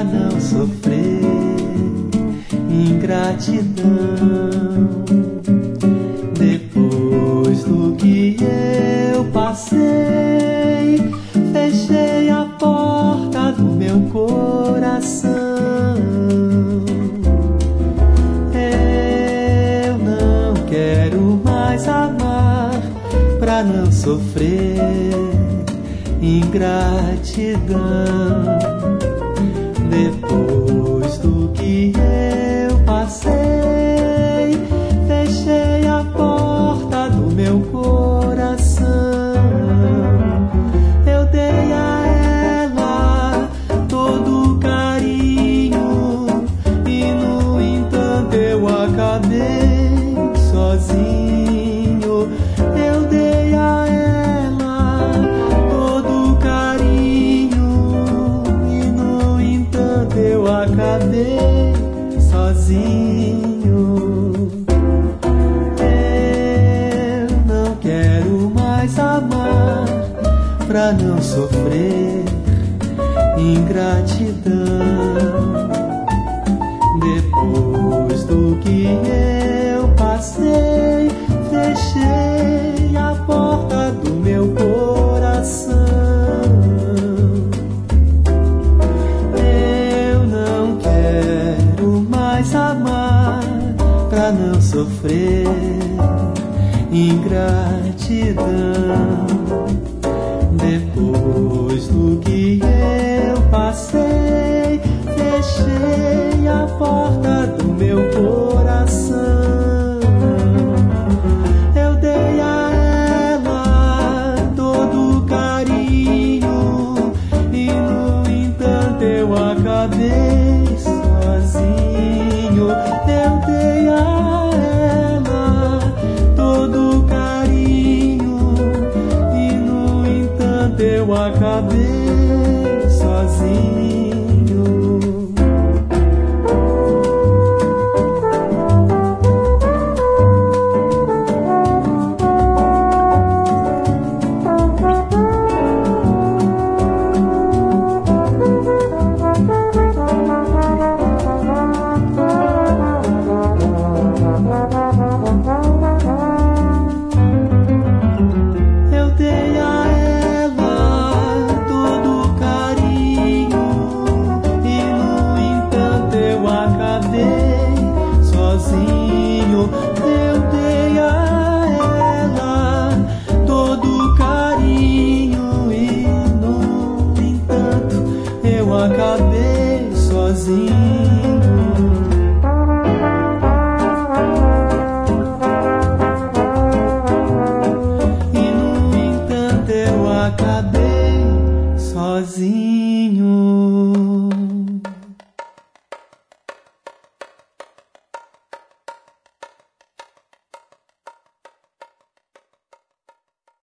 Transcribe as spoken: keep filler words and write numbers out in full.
não sofrer ingratidão. Depois do que eu passei, fechei a porta do meu coração. Eu não quero mais amar pra não sofrer ingratidão. Depois do que eu passei, fechei a porta do meu coração. Eu dei a ela todo carinho e, no entanto, eu acabei sozinho. Eu dei a ela todo carinho e, no entanto, eu acabei sozinho. Eu não quero mais amar pra não sofrer ingratidão. Depois do que eu passei, fechei a porta do meu coração. Eu não quero mais amar pra não sofrer ingratidão. Depois do que eu passei, fechei a porta do meu coração. Eu dei a ela todo carinho e, no entanto, eu acabei sozinho. Eu dei a ela todo carinho e, no entanto, eu acabei sozinho. Eu dei a ela todo carinho e, no entanto, eu acabei sozinho. Eu dei a ela todo carinho e, no entanto, eu acabei sozinho. E, no entanto, eu acabei sozinho.